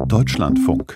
Deutschlandfunk.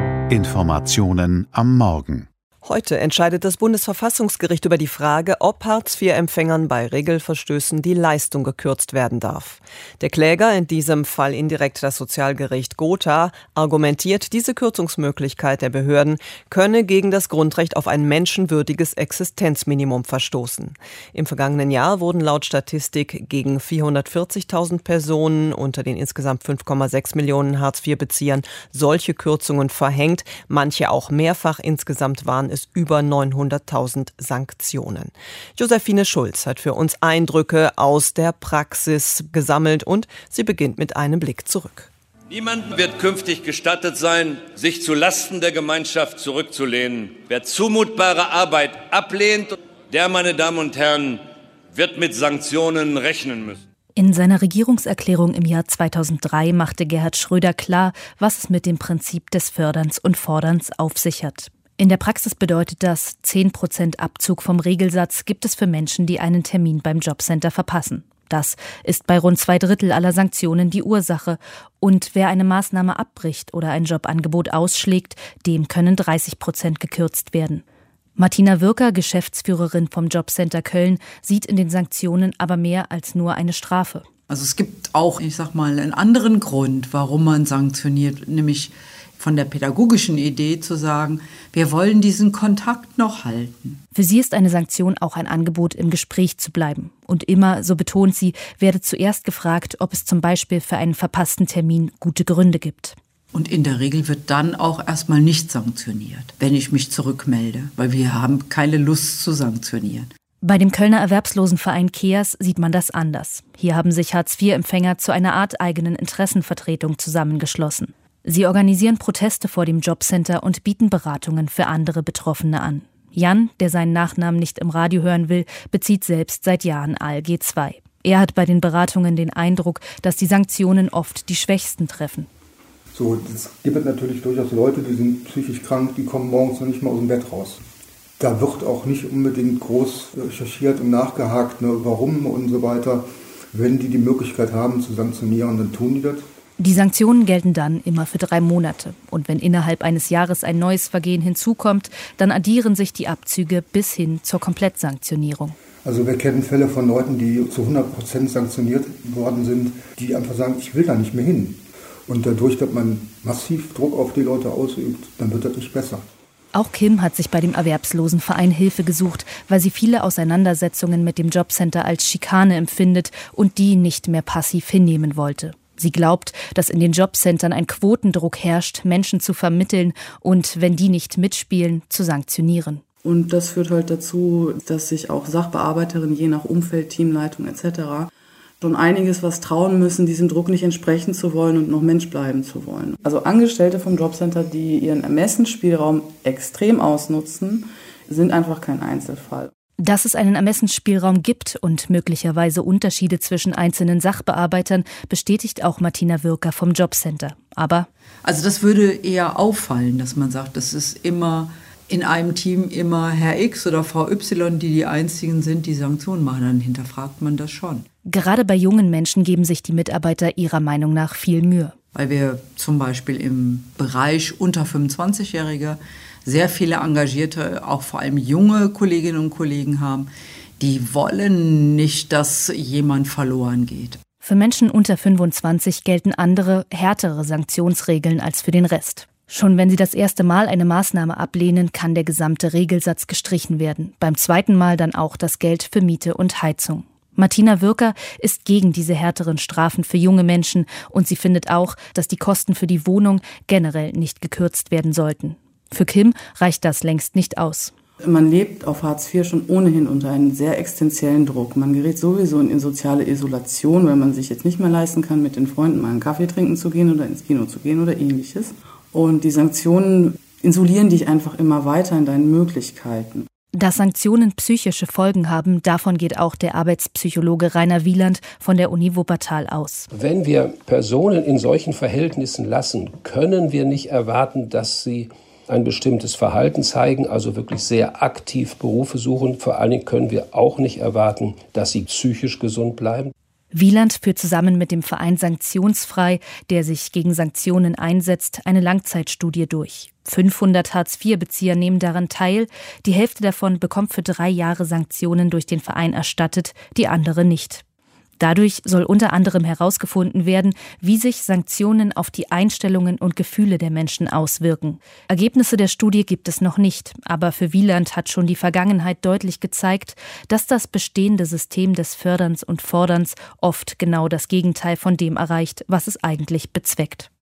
Informationen am Morgen. Heute entscheidet das Bundesverfassungsgericht über die Frage, ob Hartz-IV-Empfängern bei Regelverstößen die Leistung gekürzt werden darf. Der Kläger, in diesem Fall indirekt das Sozialgericht Gotha, argumentiert, diese Kürzungsmöglichkeit der Behörden könne gegen das Grundrecht auf ein menschenwürdiges Existenzminimum verstoßen. Im vergangenen Jahr wurden laut Statistik gegen 440.000 Personen unter den insgesamt 5,6 Millionen Hartz-IV-Beziehern solche Kürzungen verhängt, manche auch mehrfach. Insgesamt waren es über 900.000 Sanktionen. Josephine Schulz hat für uns Eindrücke aus der Praxis gesammelt und sie beginnt mit einem Blick zurück. Niemandem wird künftig gestattet sein, sich zu Lasten der Gemeinschaft zurückzulehnen. Wer zumutbare Arbeit ablehnt, der, meine Damen und Herren, wird mit Sanktionen rechnen müssen. In seiner Regierungserklärung im Jahr 2003 machte Gerhard Schröder klar, was es mit dem Prinzip des Förderns und Forderns auf sich hat. In der Praxis bedeutet das, 10% Abzug vom Regelsatz gibt es für Menschen, die einen Termin beim Jobcenter verpassen. Das ist bei rund 2/3 aller Sanktionen die Ursache. Und wer eine Maßnahme abbricht oder ein Jobangebot ausschlägt, dem können 30% gekürzt werden. Martina Würker, Geschäftsführerin vom Jobcenter Köln, sieht in den Sanktionen aber mehr als nur eine Strafe. Also es gibt auch, einen anderen Grund, warum man sanktioniert, nämlich von der pädagogischen Idee zu sagen, wir wollen diesen Kontakt noch halten. Für sie ist eine Sanktion auch ein Angebot, im Gespräch zu bleiben. Und immer, so betont sie, werde zuerst gefragt, ob es zum Beispiel für einen verpassten Termin gute Gründe gibt. Und in der Regel wird dann auch erstmal nicht sanktioniert, wenn ich mich zurückmelde, weil wir haben keine Lust zu sanktionieren. Bei dem Kölner Erwerbslosenverein KEAS sieht man das anders. Hier haben sich Hartz-IV-Empfänger zu einer Art eigenen Interessenvertretung zusammengeschlossen. Sie organisieren Proteste vor dem Jobcenter und bieten Beratungen für andere Betroffene an. Jan, der seinen Nachnamen nicht im Radio hören will, bezieht selbst seit Jahren ALG II. Er hat bei den Beratungen den Eindruck, dass die Sanktionen oft die Schwächsten treffen. So, es gibt natürlich durchaus Leute, die sind psychisch krank, die kommen morgens noch nicht mal aus dem Bett raus. Da wird auch nicht unbedingt groß recherchiert und nachgehakt, warum und so weiter. Wenn die Möglichkeit haben zu sanktionieren, dann tun die das. Die Sanktionen gelten dann immer für 3 Monate. Und wenn innerhalb eines Jahres ein neues Vergehen hinzukommt, dann addieren sich die Abzüge bis hin zur Komplettsanktionierung. Also wir kennen Fälle von Leuten, die zu 100% sanktioniert worden sind, die einfach sagen, ich will da nicht mehr hin. Und dadurch, dass man massiv Druck auf die Leute ausübt, dann wird das nicht besser. Auch Kim hat sich bei dem Erwerbslosenverein Hilfe gesucht, weil sie viele Auseinandersetzungen mit dem Jobcenter als Schikane empfindet und die nicht mehr passiv hinnehmen wollte. Sie glaubt, dass in den Jobcentern ein Quotendruck herrscht, Menschen zu vermitteln und, wenn die nicht mitspielen, zu sanktionieren. Und das führt halt dazu, dass sich auch Sachbearbeiterinnen je nach Umfeld, Teamleitung etc. schon einiges was trauen müssen, diesem Druck nicht entsprechen zu wollen und noch Mensch bleiben zu wollen. Also Angestellte vom Jobcenter, die ihren Ermessensspielraum extrem ausnutzen, sind einfach kein Einzelfall. Dass es einen Ermessensspielraum gibt und möglicherweise Unterschiede zwischen einzelnen Sachbearbeitern, bestätigt auch Martina Würker vom Jobcenter. Aber also das würde eher auffallen, dass man sagt, das ist immer in einem Team immer Herr X oder Frau Y, die einzigen sind, die Sanktionen machen. Dann hinterfragt man das schon. Gerade bei jungen Menschen geben sich die Mitarbeiter ihrer Meinung nach viel Mühe. Weil wir zum Beispiel im Bereich unter 25-Jährige sehr viele engagierte, auch vor allem junge Kolleginnen und Kollegen haben, die wollen nicht, dass jemand verloren geht. Für Menschen unter 25 gelten andere, härtere Sanktionsregeln als für den Rest. Schon wenn sie das erste Mal eine Maßnahme ablehnen, kann der gesamte Regelsatz gestrichen werden. Beim zweiten Mal dann auch das Geld für Miete und Heizung. Martina Würker ist gegen diese härteren Strafen für junge Menschen und sie findet auch, dass die Kosten für die Wohnung generell nicht gekürzt werden sollten. Für Kim reicht das längst nicht aus. Man lebt auf Hartz IV schon ohnehin unter einem sehr existenziellen Druck. Man gerät sowieso in soziale Isolation, weil man sich jetzt nicht mehr leisten kann, mit den Freunden mal einen Kaffee trinken zu gehen oder ins Kino zu gehen oder ähnliches. Und die Sanktionen isolieren dich einfach immer weiter in deinen Möglichkeiten. Dass Sanktionen psychische Folgen haben, davon geht auch der Arbeitspsychologe Rainer Wieland von der Uni Wuppertal aus. Wenn wir Personen in solchen Verhältnissen lassen, können wir nicht erwarten, dass sie ein bestimmtes Verhalten zeigen, also wirklich sehr aktiv Berufe suchen. Vor allen Dingen können wir auch nicht erwarten, dass sie psychisch gesund bleiben. Wieland führt zusammen mit dem Verein Sanktionsfrei, der sich gegen Sanktionen einsetzt, eine Langzeitstudie durch. 500 Hartz-IV-Bezieher nehmen daran teil. Die Hälfte davon bekommt für 3 Jahre Sanktionen durch den Verein erstattet, die andere nicht. Dadurch soll unter anderem herausgefunden werden, wie sich Sanktionen auf die Einstellungen und Gefühle der Menschen auswirken. Ergebnisse der Studie gibt es noch nicht, aber für Wieland hat schon die Vergangenheit deutlich gezeigt, dass das bestehende System des Förderns und Forderns oft genau das Gegenteil von dem erreicht, was es eigentlich bezweckt.